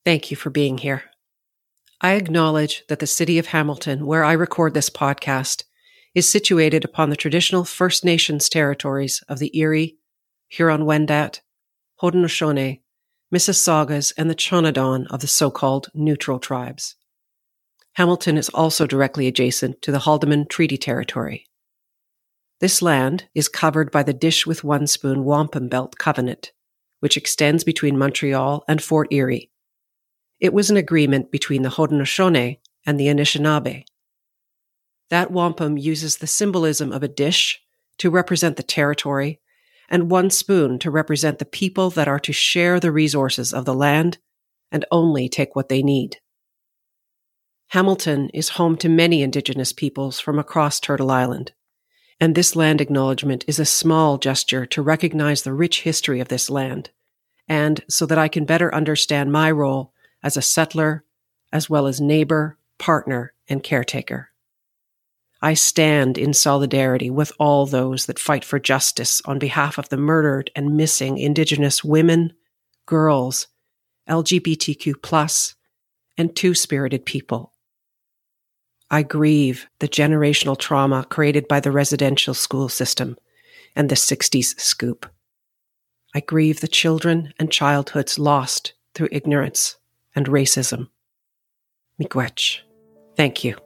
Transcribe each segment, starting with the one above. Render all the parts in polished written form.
Thank you for being here. I acknowledge that the city of Hamilton, where I record this podcast, is situated upon the traditional First Nations territories of the Erie, Huron-Wendat, Haudenosaunee, Mississaugas, and the Chonodon of the so-called Neutral Tribes. Hamilton is also directly adjacent to the Haldimand Treaty Territory. This land is covered by the Dish with One Spoon Wampum Belt Covenant, which extends between Montreal and Fort Erie. It was an agreement between the Haudenosaunee and the Anishinaabe. That wampum uses the symbolism of a dish to represent the territory and one spoon to represent the people that are to share the resources of the land and only take what they need. Hamilton is home to many Indigenous peoples from across Turtle Island, and this land acknowledgement is a small gesture to recognize the rich history of this land, and so that I can better understand my role as a settler, as well as neighbor, partner, and caretaker. I stand in solidarity with all those that fight for justice on behalf of the murdered and missing Indigenous women, girls, LGBTQ+, and two-spirited people. I grieve the generational trauma created by the residential school system and the 60s scoop. I grieve the children and childhoods lost through ignorance and racism. Miigwech. Thank you.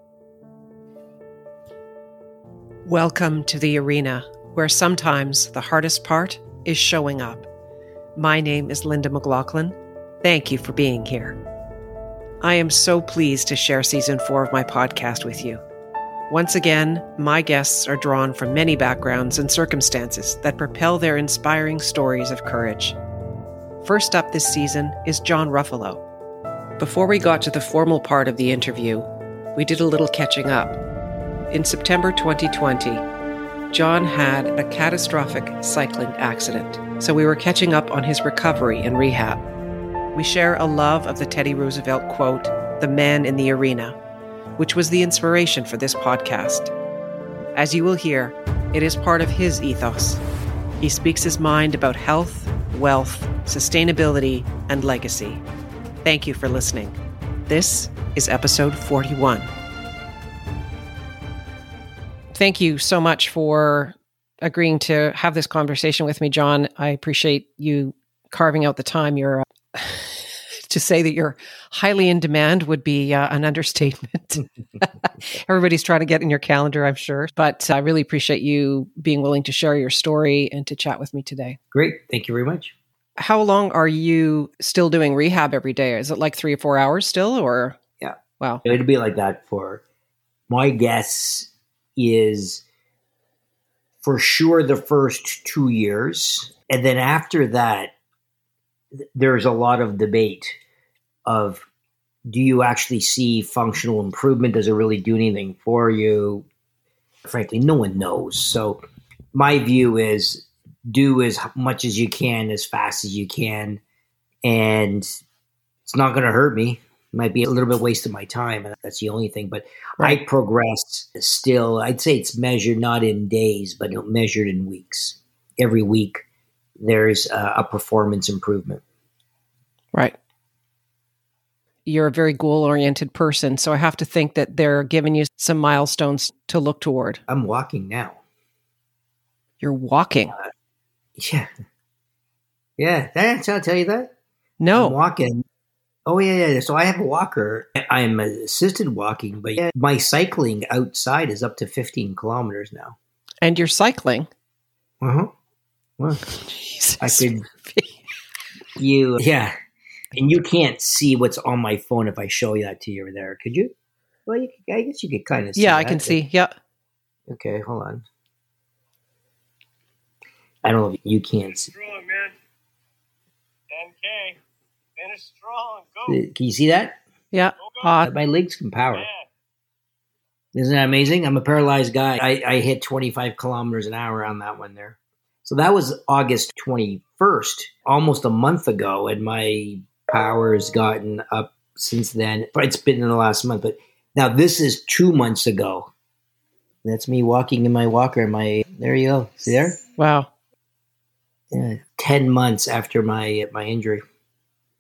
Welcome to the arena, where sometimes the hardest part is showing up. My name is Linda McLaughlin. Thank you for being here. I am so pleased to share Season 4 of my podcast with you. Once again, my guests are drawn from many backgrounds and circumstances that propel their inspiring stories of courage. First up this season is John Ruffalo. Before we got to the formal part of the interview, we did a little catching up. In September 2020, John had a catastrophic cycling accident, so we were catching up on his recovery and rehab. We share a love of the Teddy Roosevelt quote, "The man in the arena," which was the inspiration for this podcast. As you will hear, it is part of his ethos. He speaks his mind about health, wealth, sustainability, and legacy. Thank you for listening. This is episode 41. Thank you so much for agreeing to have this conversation with me, John. I appreciate you carving out the time. To say that you're highly in demand would be an understatement. Everybody's trying to get in your calendar, I'm sure. But I really appreciate you being willing to share your story and to chat with me today. Great. Thank you very much. How long are you still doing rehab every day? Is it like 3 or 4 hours still, or? Yeah. Wow. It'll be like that for, my guess is for sure the first 2 years. And then after that, there's a lot of debate of, do you actually see functional improvement? Does it really do anything for you? Frankly, no one knows. So my view is, do as much as you can, as fast as you can. And it's not going to hurt me. It might be a little bit waste of my time. And that's the only thing. But right. I progress still. I'd say it's measured not in days, but measured in weeks. Every week, there's a performance improvement. Right. You're a very goal-oriented person. So I have to think that they're giving you some milestones to look toward. I'm walking now. You're walking? Yeah. Yeah. Did I tell you that? No. I'm walking. Oh, yeah. So I have a walker. I'm assisted walking, but yeah, my cycling outside is up to 15 kilometers now. And you're cycling? Uh-huh. Well, Jesus. I could... Yeah. And you can't see what's on my phone if I show you that to you there, could you? Well, I guess you could kind of see Yeah, that. I can see. Yeah. Okay, hold on. I don't know if you can't see. Strong, man. 10K. Finish strong. Go. Can you see that? Yeah. My legs can power. Yeah. Isn't that amazing? I'm a paralyzed guy. I hit 25 kilometers an hour on that one there. So that was August 21st, almost a month ago, and my power has gotten up since then. But it's been in the last month. But now this is 2 months ago. That's me walking in my walker. There you go. See there? Wow. Yeah, 10 months after my injury.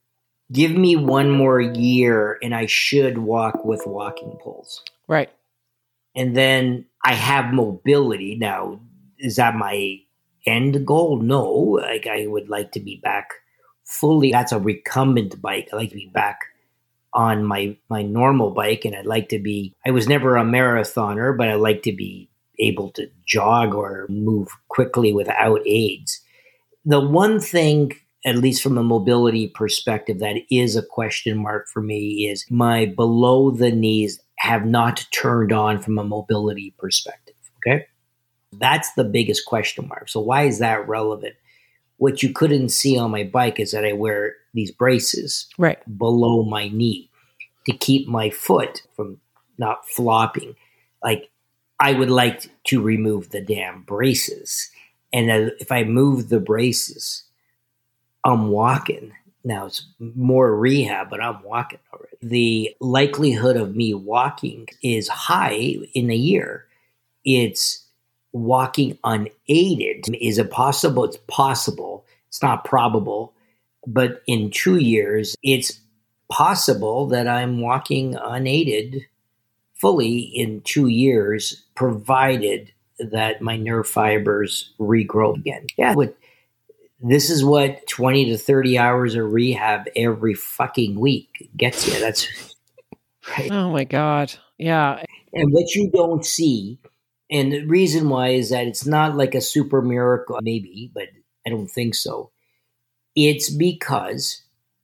give me one more year and I should walk with walking poles. Right. And then I have mobility. Now, is that my end goal? No. Like, I would like to be back fully. That's a recumbent bike. I like to be back on my normal bike. And I was never a marathoner, but I like to be able to jog or move quickly without aids. The one thing, at least from a mobility perspective, that is a question mark for me is my below the knees have not turned on from a mobility perspective. Okay. That's the biggest question mark. So why is that relevant? What you couldn't see on my bike is that I wear these braces Right. below my knee to keep my foot from not flopping. Like, I would like to remove the damn braces. And if I move the braces, I'm walking. Now it's more rehab, but I'm walking already. The likelihood of me walking is high in a year. It's walking unaided. Is it possible? It's possible. It's not probable. But in 2 years, it's possible that I'm walking unaided fully in 2 years, provided that my nerve fibers regrow again. Yeah, this is what 20 to 30 hours of rehab every fucking week gets you. That's right. Oh my God. Yeah. And what you don't see, and the reason why is that it's not like a super miracle, maybe, but I don't think so. It's because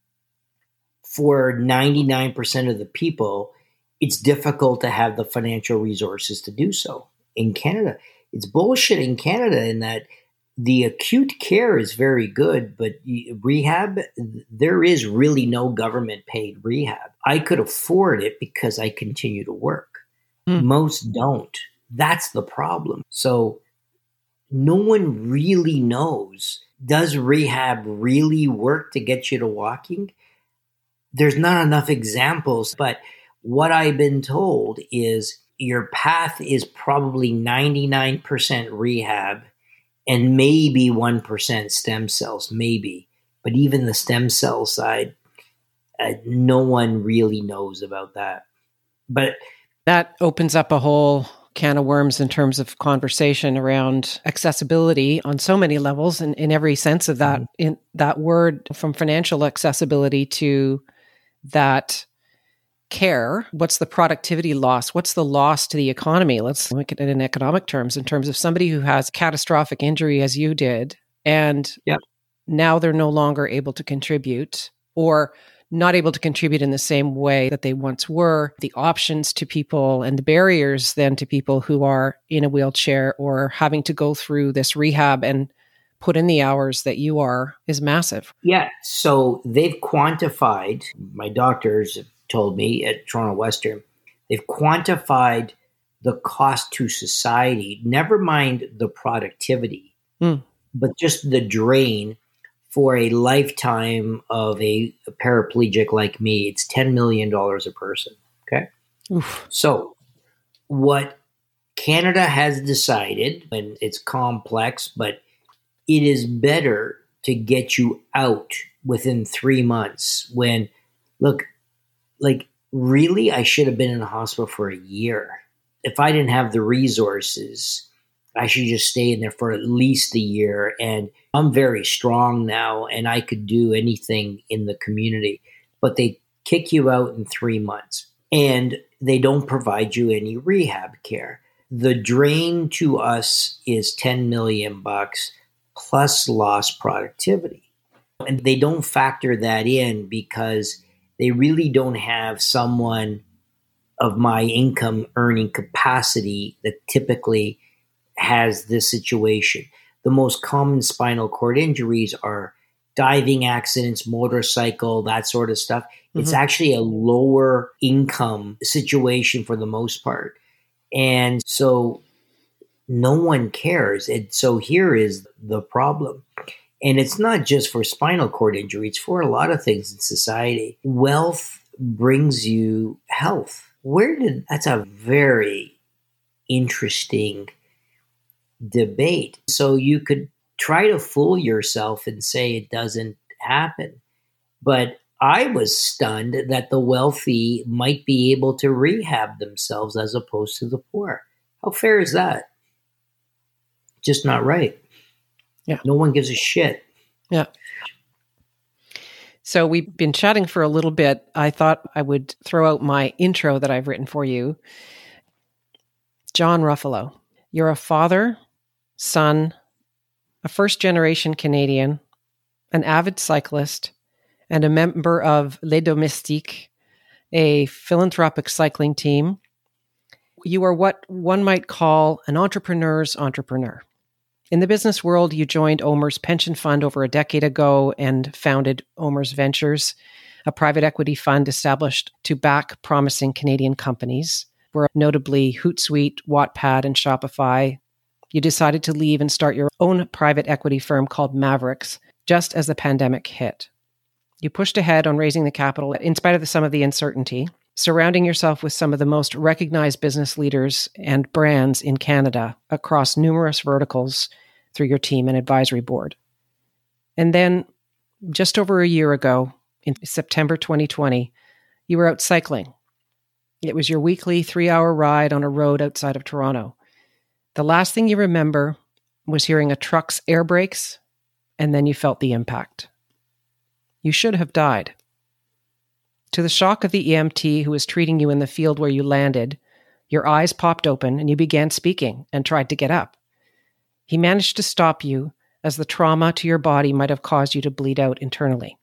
for 99% of the people, it's difficult to have the financial resources to do so. In Canada, it's bullshit in Canada in that the acute care is very good, but rehab, there is really no government paid rehab. I could afford it because I continue to work. Most don't. That's the problem. So no one really knows, does rehab really work to get you to walking? There's not enough examples, but what I've been told is your path is probably 99% rehab and maybe 1% stem cells, maybe. But even the stem cell side, no one really knows about that. But that opens up a whole can of worms in terms of conversation around accessibility on so many levels and in every sense of that, in that word, from financial accessibility to that care. What's the productivity loss? What's the loss to the economy? Let's look at it in economic terms, in terms of somebody who has catastrophic injury as you did, and now they're no longer able to contribute or not able to contribute in the same way that they once were. The options to people and the barriers then to people who are in a wheelchair or having to go through this rehab and put in the hours that you are is massive. Yeah. So they've quantified, my doctors have told me at Toronto Western, they've quantified the cost to society, never mind the productivity, but just the drain for a lifetime of a paraplegic like me. It's $10 million a person. Okay. Oof. So what Canada has decided, and it's complex, but it is better to get you out within 3 months when, look, like, really, I should have been in the hospital for a year. If I didn't have the resources, I should just stay in there for at least a year. And I'm very strong now and I could do anything in the community, but they kick you out in 3 months and they don't provide you any rehab care. The drain to us is $10 million plus lost productivity. And they don't factor that in because they really don't have someone of my income earning capacity that typically has this situation. The most common spinal cord injuries are diving accidents, motorcycle, that sort of stuff. It's actually a lower income situation for the most part. And so no one cares. And so here is the problem. And it's not just for spinal cord injury, it's for a lot of things in society. Wealth brings you health. That's a very interesting debate. So you could try to fool yourself and say it doesn't happen. But I was stunned that the wealthy might be able to rehab themselves as opposed to the poor. How fair is that? Just not right. Yeah. No one gives a shit. Yeah. So we've been chatting for a little bit. I thought I would throw out my intro that I've written for you. John Ruffalo, you're a father, son, a first-generation Canadian, an avid cyclist, and a member of Les Domestiques, a philanthropic cycling team. You are what one might call an entrepreneur's entrepreneur. In the business world, you joined OMERS Pension Fund over a decade ago and founded OMERS Ventures, a private equity fund established to back promising Canadian companies, where notably Hootsuite, Wattpad, and Shopify. You decided to leave and start your own private equity firm called Mavericks just as the pandemic hit. You pushed ahead on raising the capital in spite of some of the uncertainty, surrounding yourself with some of the most recognized business leaders and brands in Canada across numerous verticals through your team and advisory board. And then, just over a year ago, in September 2020, you were out cycling. It was your weekly 3-hour ride on a road outside of Toronto. The last thing you remember was hearing a truck's air brakes, and then you felt the impact. You should have died. To the shock of the EMT who was treating you in the field where you landed, your eyes popped open and you began speaking and tried to get up. He managed to stop you, as the trauma to your body might have caused you to bleed out internally.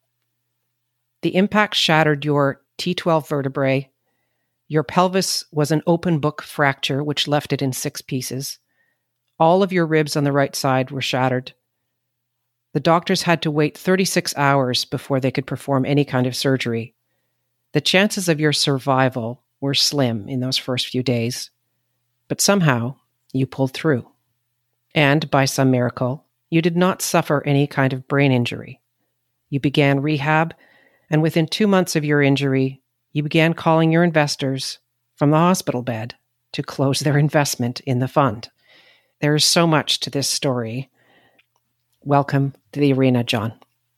The impact shattered your T12 vertebrae. Your pelvis was an open book fracture, which left it in 6 pieces. All of your ribs on the right side were shattered. The doctors had to wait 36 hours before they could perform any kind of surgery. The chances of your survival were slim in those first few days, but somehow you pulled through. And by some miracle, you did not suffer any kind of brain injury. You began rehab, and within 2 months of your injury, you began calling your investors from the hospital bed to close their investment in the fund. There is so much to this story. Welcome to the arena, John.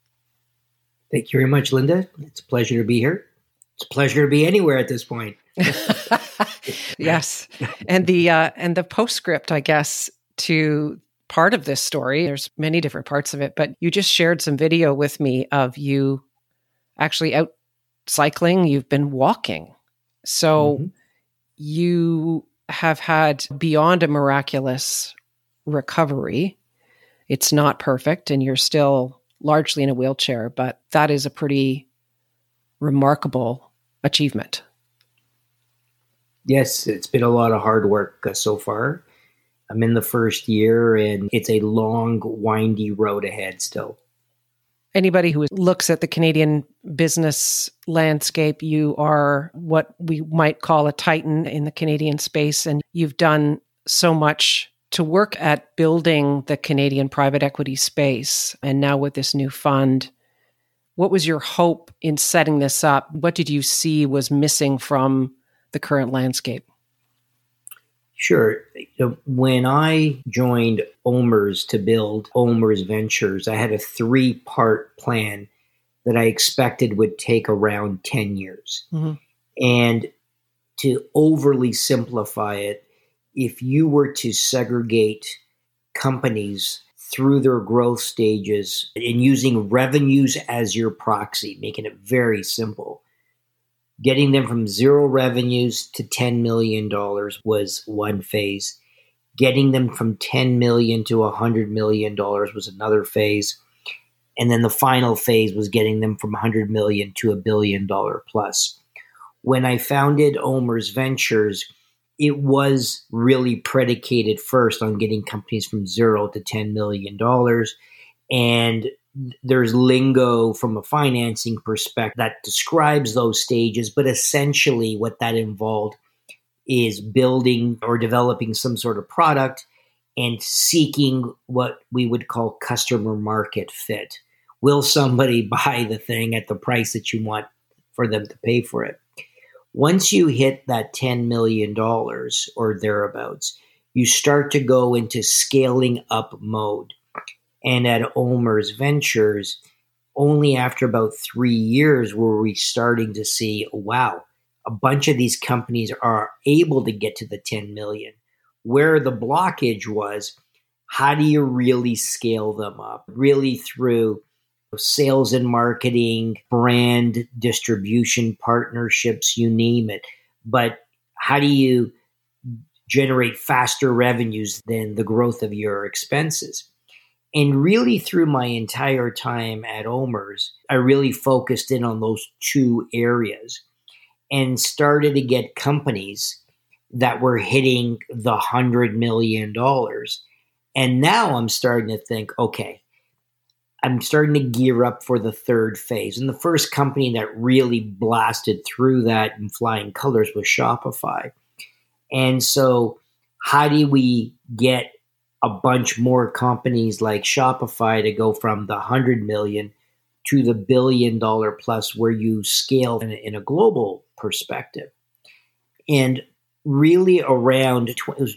Thank you very much, Linda. It's a pleasure to be here. It's a pleasure to be anywhere at this point. Yes. And the postscript, I guess, to part of this story, there's many different parts of it, but you just shared some video with me of you actually out cycling. You've been walking. So you have had beyond a miraculous recovery. It's not perfect and you're still largely in a wheelchair, but that is a pretty remarkable achievement. Yes, it's been a lot of hard work so far. I'm in the first year and it's a long, windy road ahead still. Anybody who looks at the Canadian business landscape, you are what we might call a titan in the Canadian space, and you've done so much to work at building the Canadian private equity space. And now with this new fund, what was your hope in setting this up? What did you see was missing from the current landscape? Sure. When I joined OMERS to build OMERS Ventures, I had a 3-part plan that I expected would take around 10 years. Mm-hmm. And to overly simplify it, if you were to segregate companies through their growth stages and using revenues as your proxy, making it very simple, getting them from 0 revenues to $10 million was one phase. Getting them from $10 million to $100 million was another phase. And then the final phase was getting them from $100 million to $1 billion plus. When I founded OMERS Ventures, it was really predicated first on getting companies from 0 to $10 million. And there's lingo from a financing perspective that describes those stages, but essentially what that involved is building or developing some sort of product and seeking what we would call customer market fit. Will somebody buy the thing at the price that you want for them to pay for it? Once you hit that $10 million or thereabouts, you start to go into scaling up mode. And at OMERS Ventures, only after about 3 years were we starting to see, wow, a bunch of these companies are able to get to the 10 million. Where the blockage was, how do you really scale them up? Really through sales and marketing, brand distribution partnerships, you name it. But how do you generate faster revenues than the growth of your expenses? And really through my entire time at OMERS, I really focused in on those two areas and started to get companies that were hitting the $100 million. And now I'm starting to think, okay, I'm starting to gear up for the third phase. And the first company that really blasted through that in flying colors was Shopify. And so how do we get a bunch more companies like Shopify to go from the 100 million to the $1 billion plus, where you scale in a global perspective? And really around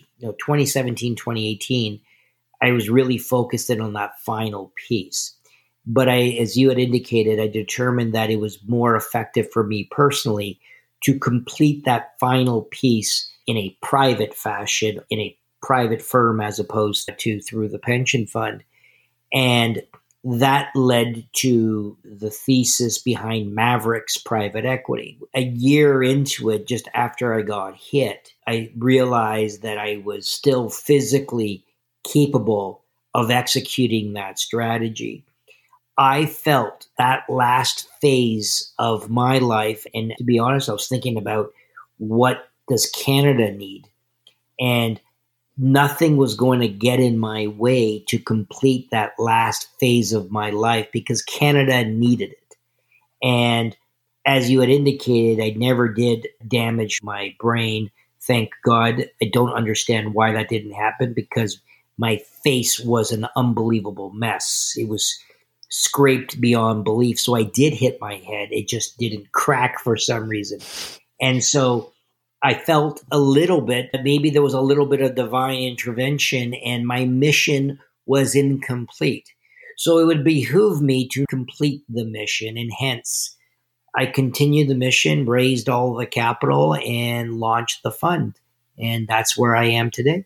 2017, 2018, I was really focused in on that final piece. But as you had indicated, I determined that it was more effective for me personally to complete that final piece in a private fashion, in a private firm, as opposed to through the pension fund. And that led to the thesis behind Mavericks Private Equity. A year into it, just after I got hit, I realized that I was still physically capable of executing that strategy. I felt that last phase of my life, and to be honest, I was thinking about what does Canada need? And nothing was going to get in my way to complete that last phase of my life because Canada needed it. And as you had indicated, I never did damage my brain. Thank God. I don't understand why that didn't happen, because my face was an unbelievable mess. It was scraped beyond belief. So I did hit my head. It just didn't crack for some reason. And so I felt a little bit that maybe there was a little bit of divine intervention and my mission was incomplete. So it would behoove me to complete the mission, and hence I continued the mission, raised all the capital, and launched the fund. And that's where I am today.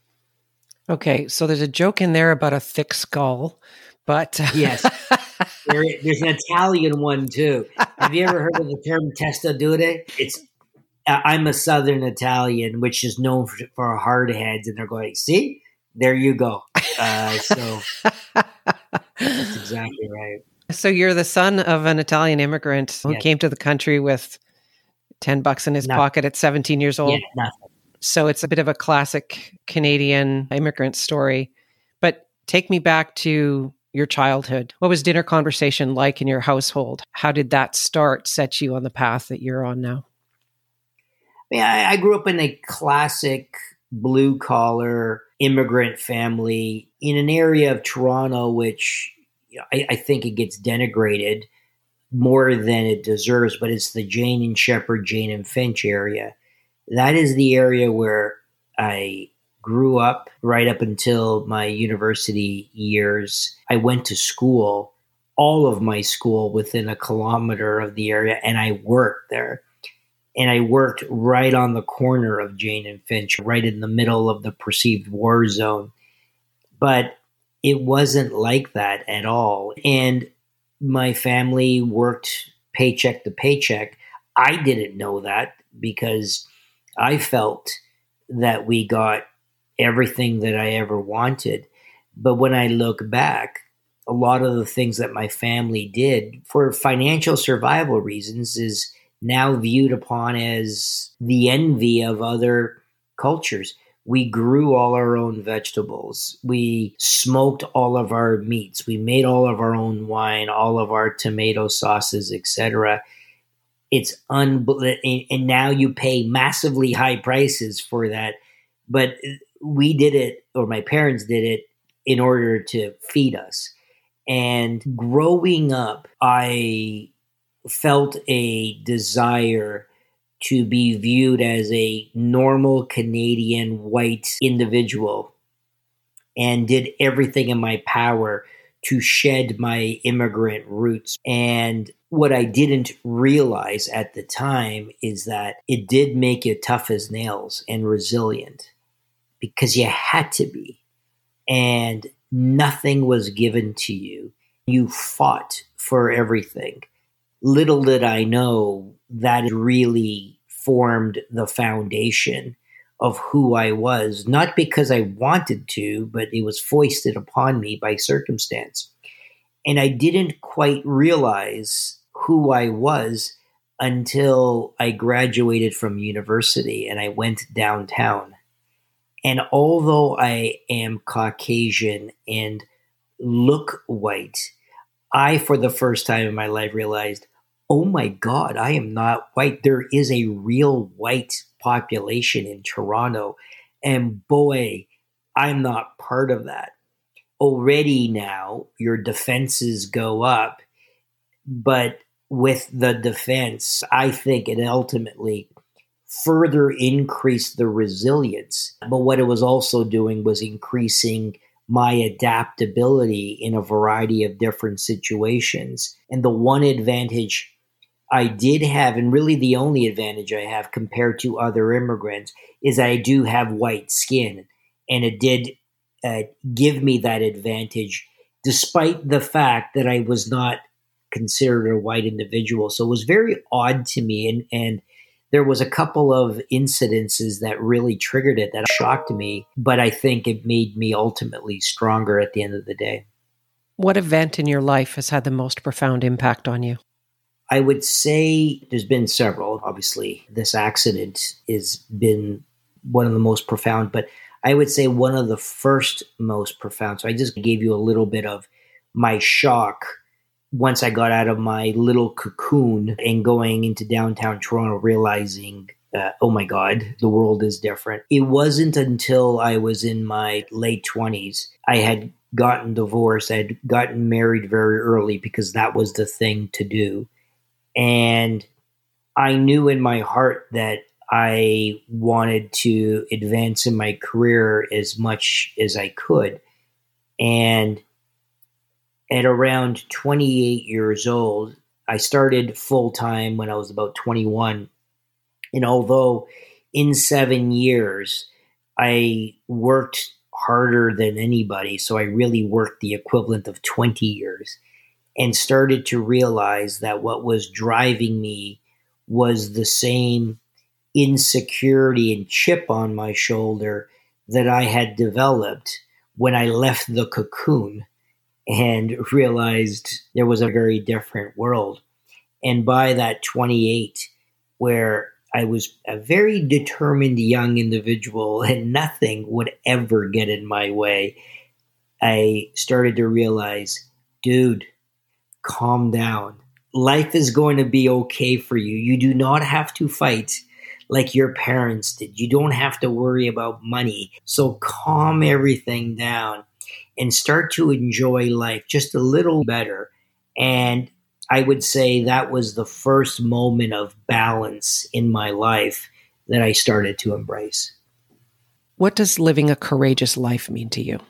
Okay, so there's a joke in there about a thick skull, but yes, there's an Italian one too. Have you ever heard of the term testa dure? I'm a Southern Italian, which is known for hard heads, and they're going, see, there you go. So that's exactly right. So you're the son of an Italian immigrant who came to the country with $10 in his pocket at 17 years old. Yeah, nothing. So it's a bit of a classic Canadian immigrant story. But take me back to your childhood. What was dinner conversation like in your household? How did that set you on the path that you're on now? I grew up in a classic blue-collar immigrant family in an area of Toronto, which I think it gets denigrated more than it deserves, but it's the Jane and Shepherd, Jane and Finch area. That is the area where I grew up right up until my university years. I went to school, all of my school within a kilometer of the area, and I worked there. And I worked right on the corner of Jane and Finch, right in the middle of the perceived war zone. But it wasn't like that at all. And my family worked paycheck to paycheck. I didn't know that because I felt that we got everything that I ever wanted. But when I look back, a lot of the things that my family did for financial survival reasons is now viewed upon as the envy of other cultures. We grew all our own vegetables. We smoked all of our meats. We made all of our own wine, all of our tomato sauces, etc. It's unbelievable. And now you pay massively high prices for that. But we did it, or my parents did it, in order to feed us. And growing up, I felt a desire to be viewed as a normal Canadian white individual and did everything in my power to shed my immigrant roots. And what I didn't realize at the time is that it did make you tough as nails and resilient because you had to be. And nothing was given to you. You fought for everything. Little did I know that really formed the foundation of who I was, not because I wanted to, but it was foisted upon me by circumstance. And I didn't quite realize who I was until I graduated from university and I went downtown. And although I am Caucasian and look white, I, for the first time in my life, realized, oh my God, I am not white. There is a real white population in Toronto. And boy, I'm not part of that. Already now, your defenses go up. But with the defense, I think it ultimately further increased the resilience. But what it was also doing was increasing my adaptability in a variety of different situations. And the one advantage I did have, and really the only advantage I have compared to other immigrants, is I do have white skin. And it did give me that advantage, despite the fact that I was not considered a white individual. So it was very odd to me. And there was a couple of incidences that really triggered it that shocked me, but I think it made me ultimately stronger at the end of the day. What event in your life has had the most profound impact on you? I would say there's been several. Obviously, this accident has been one of the most profound, but I would say one of the first most profound. So I just gave you a little bit of my shock once I got out of my little cocoon and going into downtown Toronto, realizing, oh my God, the world is different. It wasn't until I was in my late 20s, I had gotten divorced. I had gotten married very early because that was the thing to do. And I knew in my heart that I wanted to advance in my career as much as I could. And at around 28 years old, I started full-time when I was about 21. And although in 7 years, I worked harder than anybody, so I really worked the equivalent of 20 years, and started to realize that what was driving me was the same insecurity and chip on my shoulder that I had developed when I left the cocoon and realized there was a very different world. And by that 28, where I was a very determined young individual and nothing would ever get in my way, I started to realize, dude, calm down. Life is going to be okay for you. You do not have to fight like your parents did. You don't have to worry about money. So calm everything down and start to enjoy life just a little better. And I would say that was the first moment of balance in my life that I started to embrace. What does living a courageous life mean to you?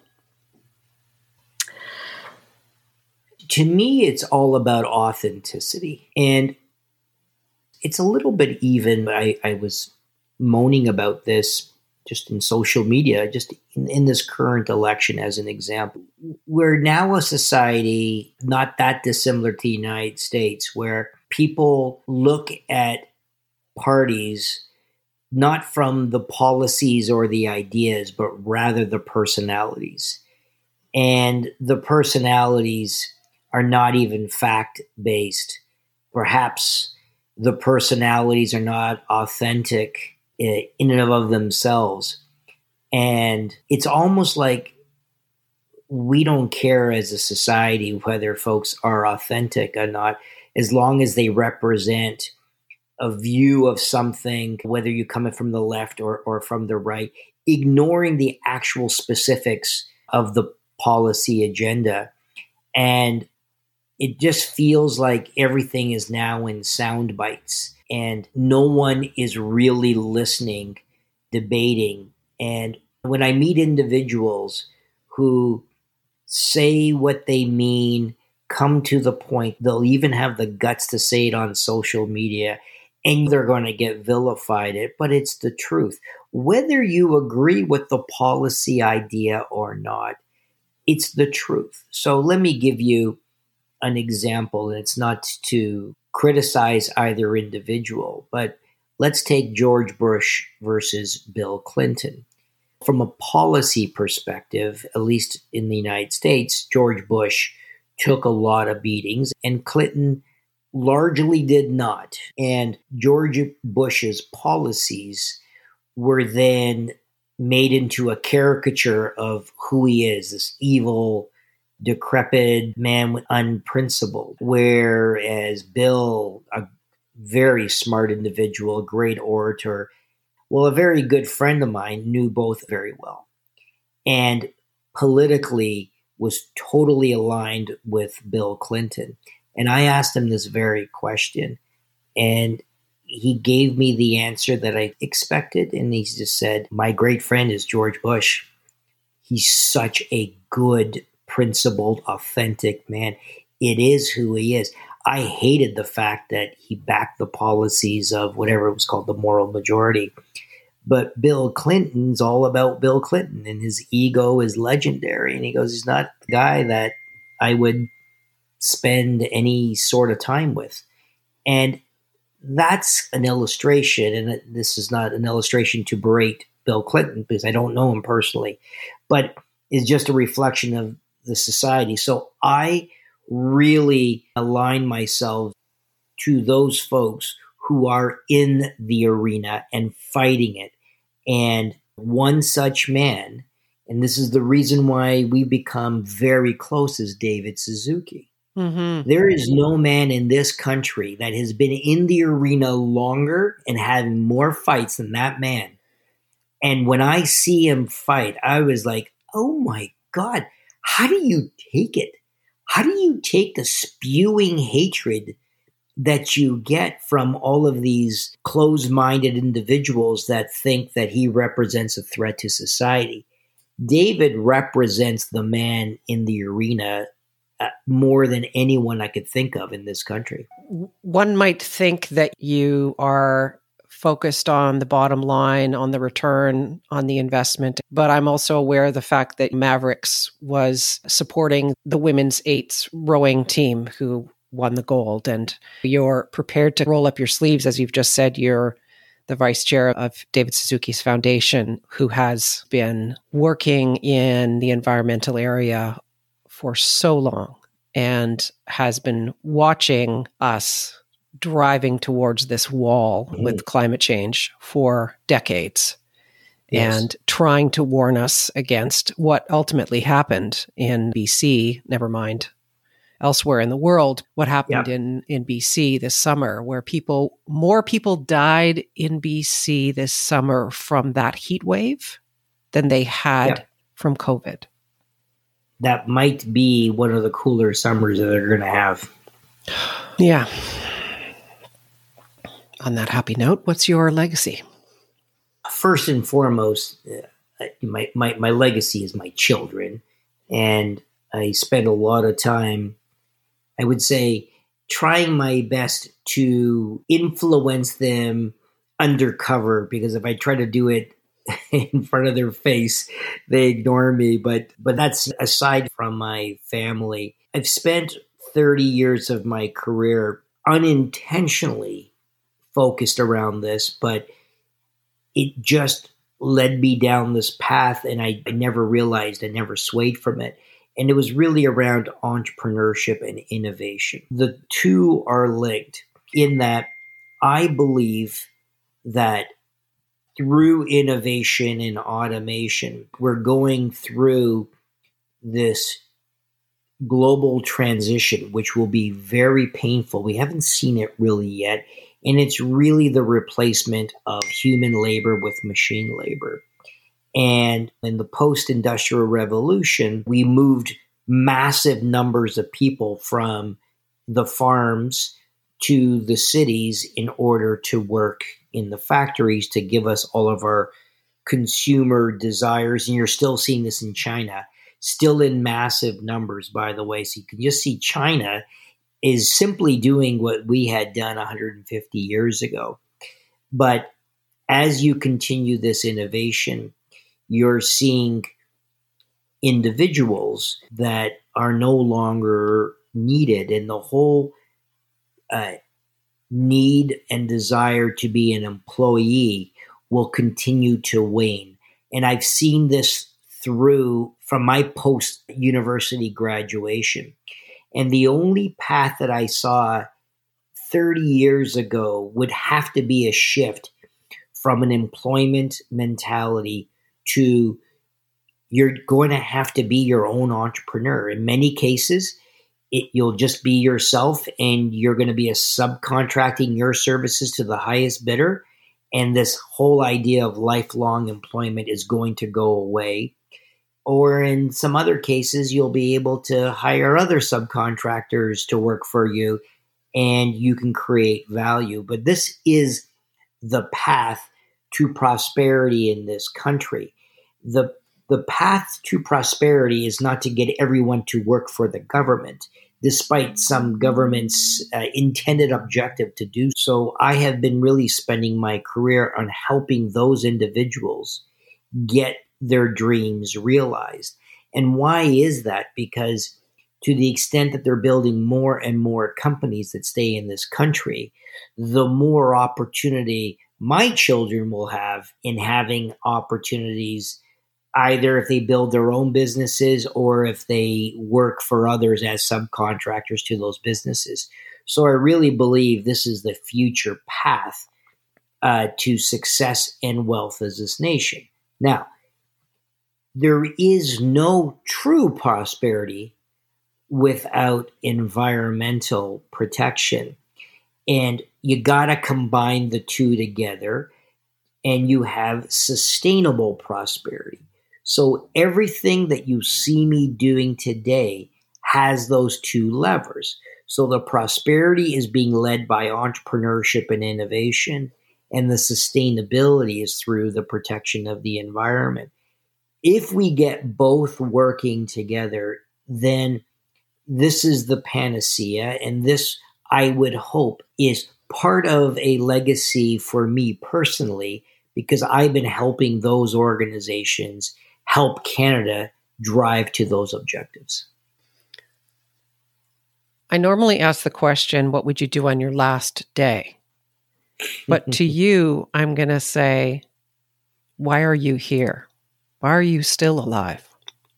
To me, it's all about authenticity. And it's a little bit even. I was moaning about this just in social media, just in this current election as an example. We're now a society not that dissimilar to the United States, where people look at parties not from the policies or the ideas, but rather the personalities. And the personalities are not even fact-based. Perhaps the personalities are not authentic in and of themselves. And it's almost like we don't care as a society whether folks are authentic or not, as long as they represent a view of something, whether you're coming from the left or from the right, ignoring the actual specifics of the policy agenda. And it just feels like everything is now in sound bites and no one is really listening, debating. And when I meet individuals who say what they mean, come to the point. They'll even have the guts to say it on social media, and they're going to get vilified it, but it's the truth. Whether you agree with the policy idea or not, it's the truth. So let me give you an example, and it's not to criticize either individual, but let's take George Bush versus Bill Clinton. From a policy perspective, at least in the United States, George Bush took a lot of beatings, and Clinton largely did not. And George Bush's policies were then made into a caricature of who he is, this evil, decrepit man, unprincipled. Whereas Bill, a very smart individual, a great orator, well, a very good friend of mine, knew both very well. And politically was totally aligned with Bill Clinton. And I asked him this very question, and he gave me the answer that I expected. And he just said, my great friend is George Bush. He's such a good, principled, authentic man. It is who he is. I hated the fact that he backed the policies of whatever it was called, the moral majority. But Bill Clinton's all about Bill Clinton, and his ego is legendary. And he goes, he's not the guy that I would spend any sort of time with. And that's an illustration, and this is not an illustration to berate Bill Clinton because I don't know him personally, but it's just a reflection of the society. So I really align myself to those folks who are in the arena and fighting it. And one such man, and this is the reason why we become very close, is David Suzuki. Mm-hmm. There is no man in this country that has been in the arena longer and having more fights than that man. And when I see him fight, I was like, oh my God, how do you take it? How do you take the spewing hatred that you get from all of these closed-minded individuals that think that he represents a threat to society? David represents the man in the arena more than anyone I could think of in this country. One might think that you are focused on the bottom line, on the return, on the investment. But I'm also aware of the fact that Mavericks was supporting the women's 8s rowing team who won the gold. And you're prepared to roll up your sleeves. As you've just said, you're the vice chair of David Suzuki's foundation, who has been working in the environmental area for so long and has been watching us driving towards this wall with climate change for decades. Yes. And trying to warn us against what ultimately happened in BC, never mind elsewhere in the world, what happened in BC this summer, where more people died in BC this summer from that heat wave than they had from COVID. That might be one of the cooler summers that they're going to have. Yeah. On that happy note, what's your legacy? First and foremost, my legacy is my children. And I spend a lot of time, I would say, trying my best to influence them undercover, because if I try to do it in front of their face, they ignore me. But that's aside from my family. I've spent 30 years of my career unintentionally focused around this, but it just led me down this path, and I never realized, I never swayed from it. And it was really around entrepreneurship and innovation. The two are linked in that I believe that through innovation and automation, we're going through this global transition, which will be very painful. We haven't seen it really yet. And it's really the replacement of human labor with machine labor. And in the post-industrial revolution, we moved massive numbers of people from the farms to the cities in order to work in the factories to give us all of our consumer desires. And you're still seeing this in China. still in massive numbers, by the way. So you can just see China is simply doing what we had done 150 years ago. But as you continue this innovation, you're seeing individuals that are no longer needed, and the whole need and desire to be an employee will continue to wane. And I've seen this through from my post-university graduation. And the only path that I saw 30 years ago would have to be a shift from an employment mentality to you're going to have to be your own entrepreneur. In many cases, you'll just be yourself, and you're going to be subcontracting your services to the highest bidder. And this whole idea of lifelong employment is going to go away. Or in some other cases, you'll be able to hire other subcontractors to work for you, and you can create value. But this is the path to prosperity in this country. The path to prosperity is not to get everyone to work for the government, despite some government's intended objective to do so. I have been really spending my career on helping those individuals get their dreams realized. And why is that? Because to the extent that they're building more and more companies that stay in this country, the more opportunity my children will have in having opportunities, either if they build their own businesses or if they work for others as subcontractors to those businesses. So I really believe this is the future path to success and wealth as this nation. Now, there is no true prosperity without environmental protection. And you got to combine the two together, and you have sustainable prosperity. So everything that you see me doing today has those two levers. So the prosperity is being led by entrepreneurship and innovation, and the sustainability is through the protection of the environment. If we get both working together, then this is the panacea, and this, I would hope, is part of a legacy for me personally, because I've been helping those organizations help Canada drive to those objectives. I normally ask the question, what would you do on your last day? But to you, I'm going to say, why are you here? Why are you still alive?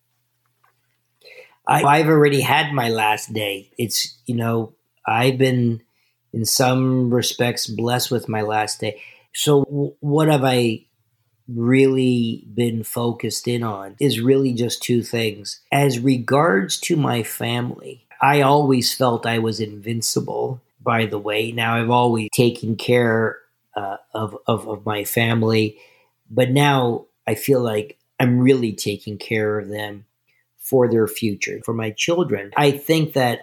I've already had my last day. It's, I've been in some respects blessed with my last day. So what have I really been focused in on is really just two things. As regards to my family, I always felt I was invincible, by the way. Now, I've always taken care of my family, but now I feel like I'm really taking care of them for their future. For my children, I think that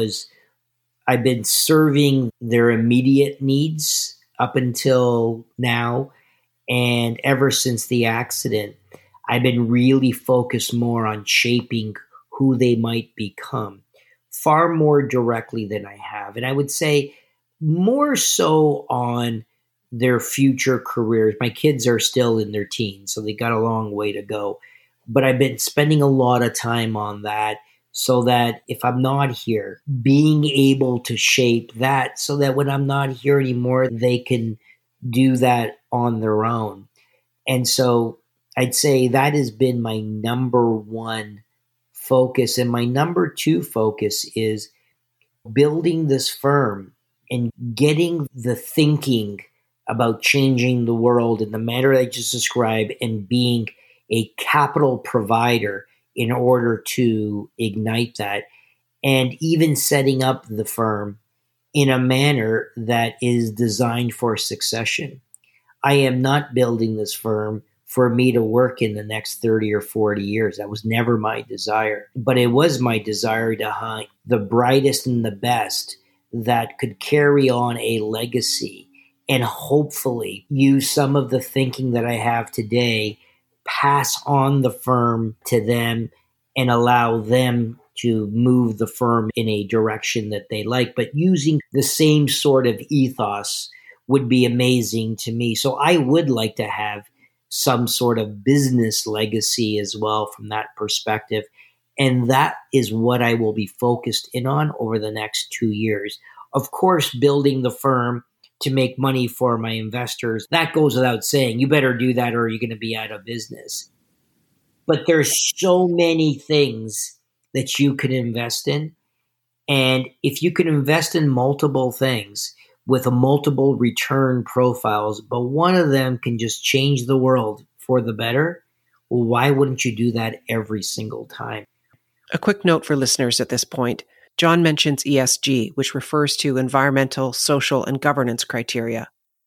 I've been serving their immediate needs up until now. And ever since the accident, I've been really focused more on shaping who they might become, far more directly than I have. And I would say more so on their future careers. My kids are still in their teens, so they got a long way to go. But I've been spending a lot of time on that, so that if I'm not here, being able to shape that so that when I'm not here anymore, they can do that on their own. And so I'd say that has been my number one focus. And my number two focus is building this firm and getting the thinking about changing the world in the manner I just described, and being a capital provider in order to ignite that, and even setting up the firm in a manner that is designed for succession. I am not building this firm for me to work in the next 30 or 40 years. That was never my desire. But it was my desire to hunt the brightest and the best that could carry on a legacy, and hopefully use some of the thinking that I have today, pass on the firm to them, and allow them to move the firm in a direction that they like. But using the same sort of ethos would be amazing to me. So I would like to have some sort of business legacy as well from that perspective. And that is what I will be focused in on over the next 2 years. Of course, building the firm to make money for my investors, that goes without saying. You better do that or you're going to be out of business. But there's so many things that you could invest in. And if you can invest in multiple things with a multiple return profiles, but one of them can just change the world for the better, well, why wouldn't you do that every single time? A quick note for listeners at this point. John mentions ESG, which refers to environmental, social, and governance criteria.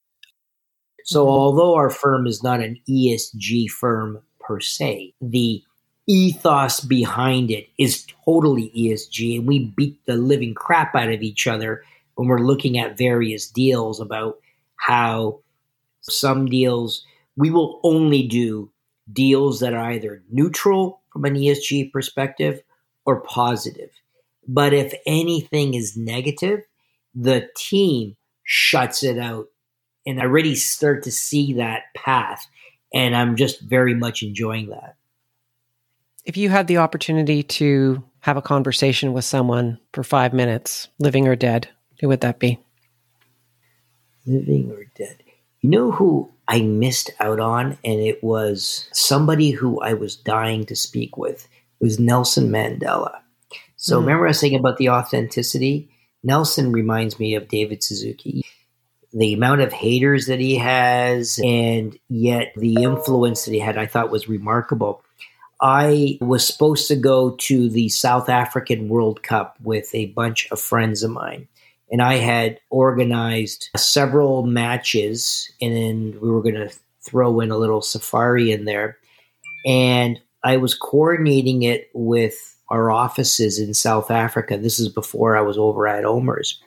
So although our firm is not an ESG firm per se, the ethos behind it is totally ESG, and we beat the living crap out of each other when we're looking at various deals about how some deals, we will only do deals that are either neutral from an ESG perspective or positive. But if anything is negative, the team shuts it out. And I already start to see that path. And I'm just very much enjoying that. If you had the opportunity to have a conversation with someone for 5 minutes, living or dead, who would that be? Living or dead? You know who I missed out on? And it was somebody who I was dying to speak with. It was Nelson Mandela. So remember I was saying about the authenticity? Nelson reminds me of David Suzuki. The amount of haters that he has, and yet the influence that he had, I thought was remarkable. I was supposed to go to the South African World Cup with a bunch of friends of mine. And I had organized several matches, and then we were going to throw in a little safari in there. And I was coordinating it with our offices in South Africa. This is before I was over at Omer's.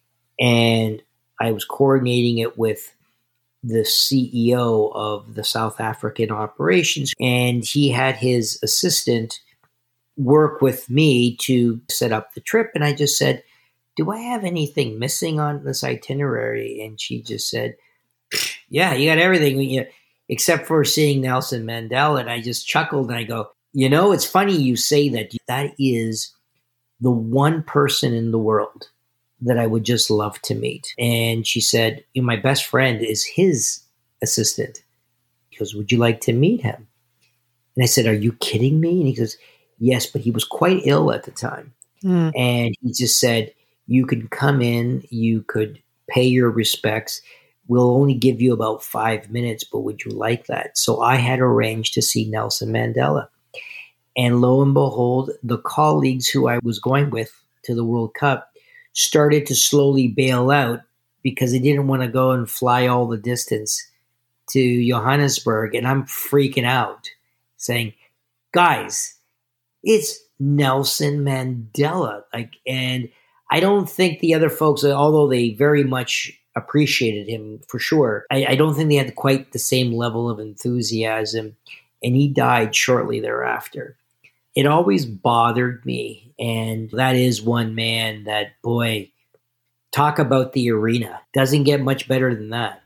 And I was coordinating it with the CEO of the South African operations, and he had his assistant work with me to set up the trip. And I just said, do I have anything missing on this itinerary? And she just said, yeah, you got everything, except for seeing Nelson Mandela. And I just chuckled and I go, it's funny you say that. That is the one person in the world that I would just love to meet. And she said, my best friend is his assistant. He goes, would you like to meet him? And I said, are you kidding me? And he goes, yes, but he was quite ill at the time. And he just said, you could come in, you could pay your respects. We'll only give you about 5 minutes, but would you like that? So I had arranged to see Nelson Mandela. And lo and behold, the colleagues who I was going with to the World Cup started to slowly bail out because they didn't want to go and fly all the distance to Johannesburg. And I'm freaking out saying, guys, it's Nelson Mandela. And I don't think the other folks, although they very much appreciated him for sure, I don't think they had quite the same level of enthusiasm. And he died shortly thereafter. It always bothered me. And that is one man that, boy, talk about the arena. Doesn't get much better than that.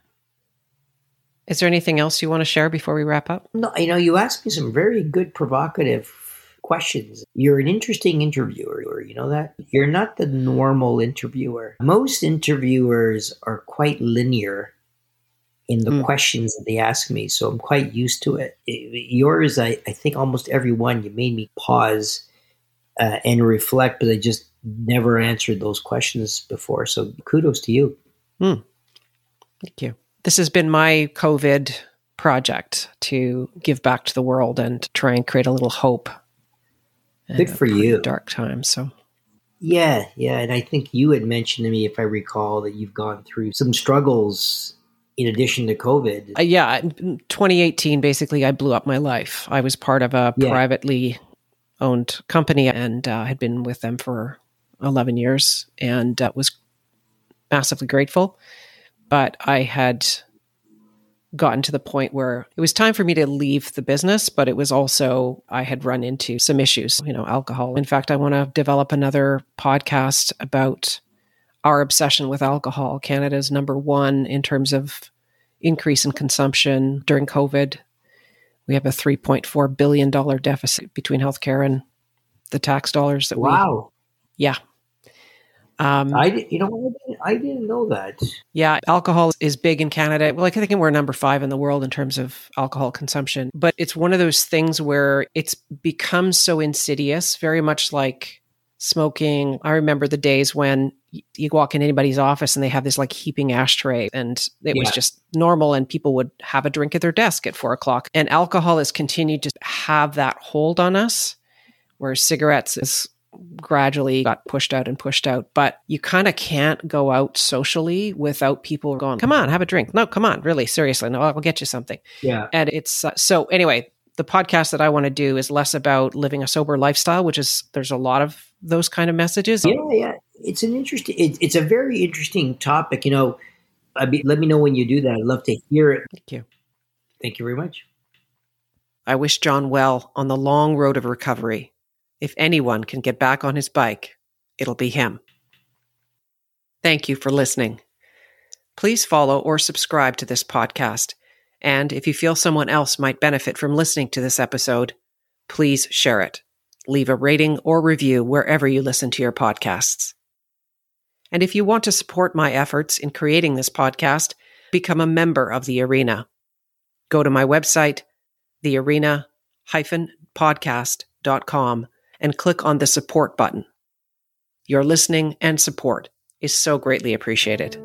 Is there anything else you want to share before we wrap up? No, you asked me some very good provocative questions. You're an interesting interviewer. You know that? You're not the normal interviewer. Most interviewers are quite linear in the questions that they ask me. So I'm quite used to it. Yours, I think almost every one, you made me pause and reflect, but I just never answered those questions before. So kudos to you. Thank you. This has been my COVID project to give back to the world and try and create a little hope. Good for you. Dark times. So. Yeah. And I think you had mentioned to me, if I recall, that you've gone through some struggles in addition to COVID. In 2018, basically, I blew up my life. I was part of a privately owned company and had been with them for 11 years and was massively grateful. But I had gotten to the point where it was time for me to leave the business, but it was also, I had run into some issues, alcohol. In fact, I want to develop another podcast about our obsession with alcohol. Canada's number one in terms of increase in consumption during COVID. We have a $3.4 billion deficit between healthcare and the tax dollars that Wow. Yeah. I didn't know that. Yeah, alcohol is big in Canada. Well, I think we're number 5 in the world in terms of alcohol consumption. But it's one of those things where it's become so insidious, very much like smoking. I remember the days when you walk in anybody's office and they have this like heaping ashtray, and it was just normal, and people would have a drink at their desk at 4:00. And alcohol has continued to have that hold on us, where cigarettes is gradually got pushed out. But you kind of can't go out socially without people going, come on, have a drink. No, come on, really, seriously. No, I'll get you something. Yeah. And it's, so anyway, the podcast that I want to do is less about living a sober lifestyle, which is, there's a lot of those kind of messages. Yeah. It's it's a very interesting topic. Let me know when you do that. I'd love to hear it. Thank you. Thank you very much. I wish John well on the long road of recovery. If anyone can get back on his bike, it'll be him. Thank you for listening. Please follow or subscribe to this podcast. And if you feel someone else might benefit from listening to this episode, please share it. Leave a rating or review wherever you listen to your podcasts. And if you want to support my efforts in creating this podcast, become a member of The Arena. Go to my website, thearena-podcast.com, and click on the support button. Your listening and support is so greatly appreciated.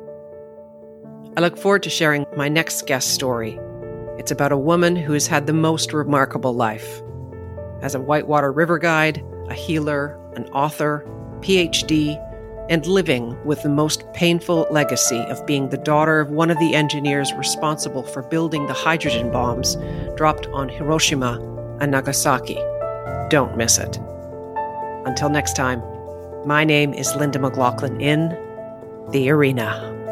I look forward to sharing my next guest story. It's about a woman who has had the most remarkable life. As a whitewater river guide, a healer, an author, PhD, and living with the most painful legacy of being the daughter of one of the engineers responsible for building the hydrogen bombs dropped on Hiroshima and Nagasaki. Don't miss it. Until next time, my name is Linda McLaughlin in The Arena.